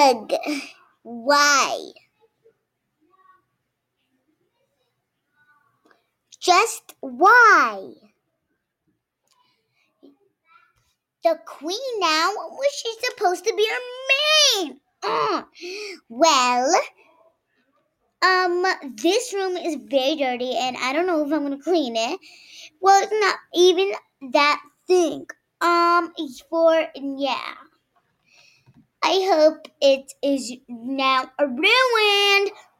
Ugh. Why? Just why? The queen now? Was she supposed to be her maid? Ugh. Well, this room is very dirty and I don't know if I'm gonna clean it. Well, it's not even that thing. Yeah. I hope it is now ruined.